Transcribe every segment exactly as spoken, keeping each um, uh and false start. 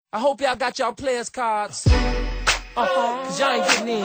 I hope y'all got y'all players cards. Uh-huh, cause y'all ain't getting in.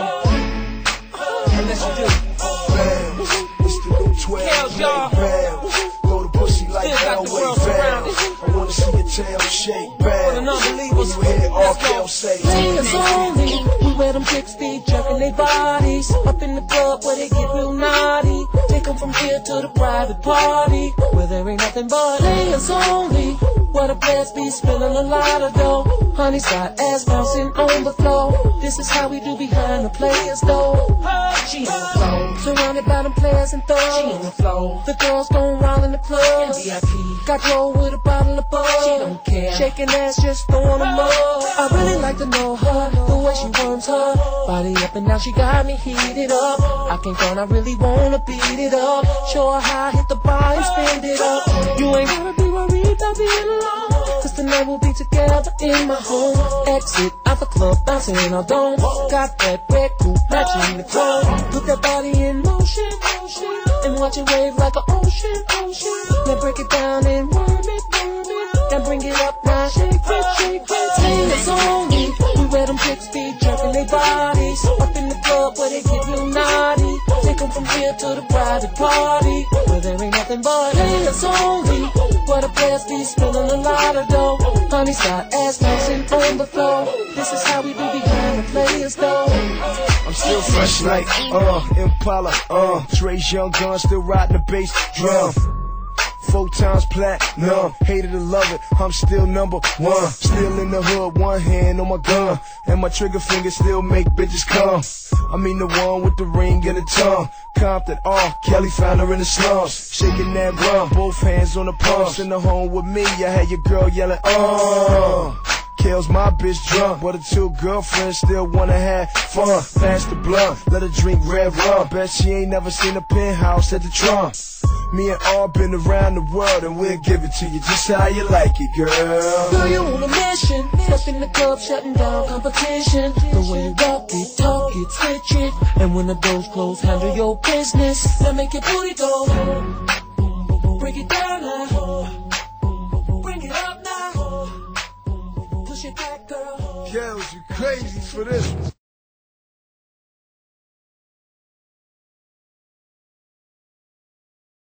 Unless you do. Bam, it's the new twelve, y'all. Bam, throw the pussy like Elway, bam. I wanna see your tail shake, bam. When you hear R. Kelly say, Players only. We wear them chicks be jerking their bodies. Up in the club where they get real naughty. Take them from here to the private party, where there ain't nothing but players only. Where the players be spilling a lot of dough. Honey's got ass bouncing on the floor. This is how we do behind the players though. She on the floor, surrounded by them players and thugs. She on the floor, the girls gon' wild in the club. V I P got roll with a bottle of bug. She don't care, shaking ass just throwing them up. I really like to know her, the way she worms her body up, and now she got me heated up. I can't front, I really wanna beat it up. Show her how I hit the bar and spend it up. You ain't gotta be worried about being alone, cause tonight we'll be together in my home. Exit out the club, bouncing in our dome. Got that red coupe matching the chrome. Put that body in motion, motion, and watch it wave like an ocean, ocean. Now break it down and worm it, worm it. Now bring it up, now shake it, shake it. Players only. We wear them chicks be jerking their bodies. Up in the club where they get real naughty. Take them from here to the private party, where there ain't nothing but players only. Where the players be spilling a lot of dough. Honey's got ass bouncing on the floor. This is how we do behind the players though. I'm still fresh like, uh, Impala, uh, Dre's young gun, still riding the bass drum. Four times platinum, hated to love it, I'm still number one. Still in the hood, one hand on my gun, and my trigger finger still make bitches come. I mean the one with the ring and the tongue. Compton, R. Kelly found her in the slums, shaking that rum, both hands on the pumps. In the home with me, I had your girl yelling, uh. Kills my bitch drunk, but her two girlfriends still wanna have fun. Pass the blunt, let her drink red rum. Bet she ain't never seen a penthouse at the Trump. Me and R been around the world, and we'll give it to you just how you like it, girl. Girl, you on a mission, up in the club shutting down competition. The way you walk it, talk it, switch it, and when the doors close, handle your business. Now make your booty go, break it down now, bring it up now. Push it back, girl. Girls, you crazy for this one.